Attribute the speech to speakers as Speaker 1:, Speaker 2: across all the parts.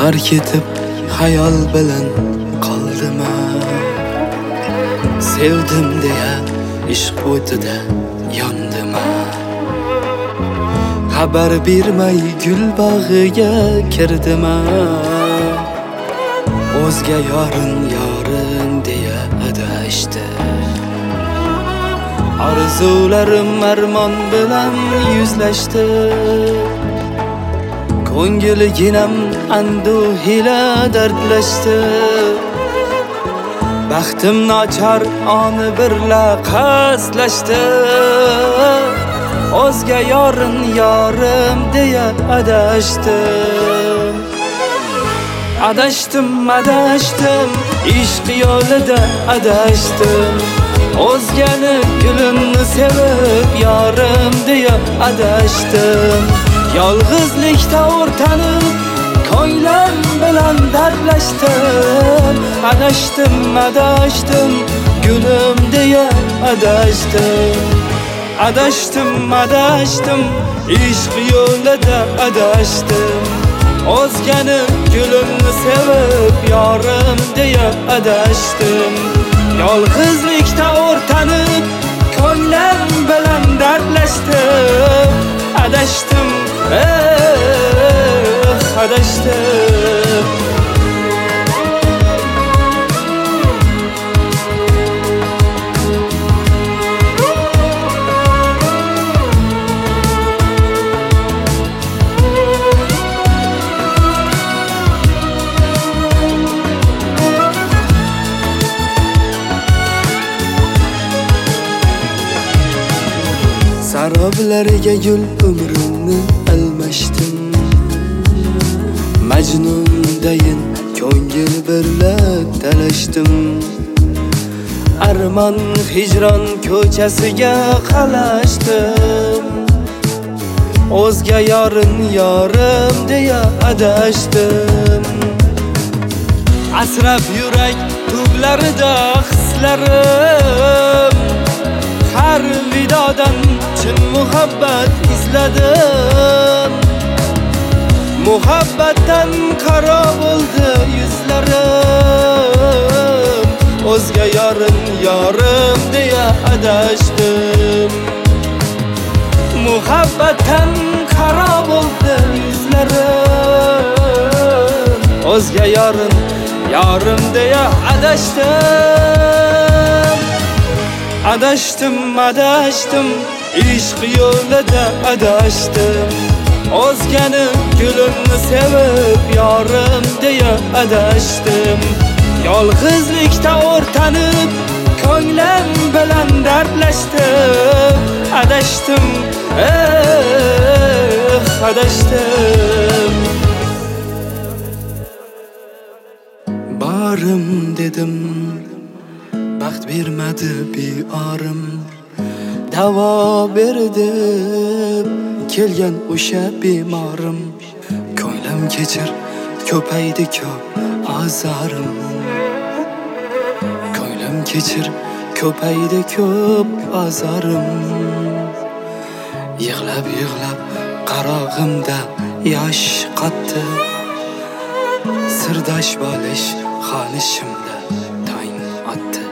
Speaker 1: tark etib hayol bilan qoldim. Sevdim deya ishq o'tida yondim. Xabar bermay gul bog'iga kirdim. O'zga yorin deya adashdi. Arzularim armon bilan yuzlashdi. Ko'ngilginam anduh ila dardlashdi. Baxtim nochor oni birla qasdlashdi. O'zga yorim deya adashdim. Adashdim, ishq yo'lida adashdim. O'zgani gulini sevib yorim deya adashdim. Yolg'izlikda o'rtanib ko'nglim bilan dardlashdim. Adashdim, gulim deya adashdim. Adashdim, ishq yo'lida adashdim. O'zgani gulini sevib yorim deya adashdim. Yolg'izlikda o'rtanib ko'nglim bilan dardlashdim. Adashdim, adashdim. Saroblarga gul umrimni almashdim. Majnundayin ko'ngil birla talashdim. Armon hijron ko'chasiga qalashdim. O'zga yorim deya adashdim. Asrab yurak tublarida hislarim. Har vidodan chin muhabbat izladim. Muhabbatdan qaro bo'ldi yuzlarim. O'zga yorim deya adashdim. Muhabbatdan qaro bo'ldi yuzlarim. O'zga yorim deya adashdim. Adashdim, ishq yo'lida adashdim. O'zgani gulini sevib yorim deya adashdim. Yolg'izlikda o'rtanib ko'nglim bilan dardlashdim. Adashdim, adashdim. Borim dedim, baxt bermadi biorim. Davo berdim kelgan o'sha bemorim. Ko'nglim kechir, ko'paydi ko'p azorim. Ko'nglim kechir, ko'paydi ko'p azorim. Yig'lab qarog'imda yosh qotdi. Sirdosh bo'lish xolishimda tong otdi.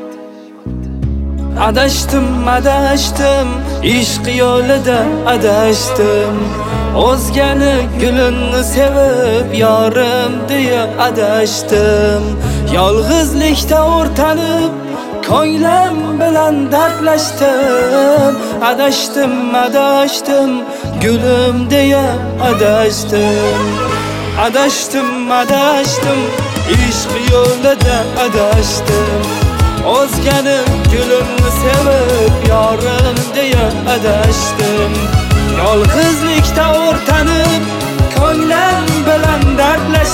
Speaker 1: Adashdim, ishq yo'lida adashdim. O'zgani gulini sevib yorim deya adashdim. Yolg'izlikda o'rtanib ko'nglim bilan dardlashdim. Adashdim, gulim deya adashdim. Adashdim, ishq yo'lida adashdim. O'zgani gulini sevib yorim deya adashdim. Yolg'izlikda o'rtanib ko'nglim bilan dardlashdim.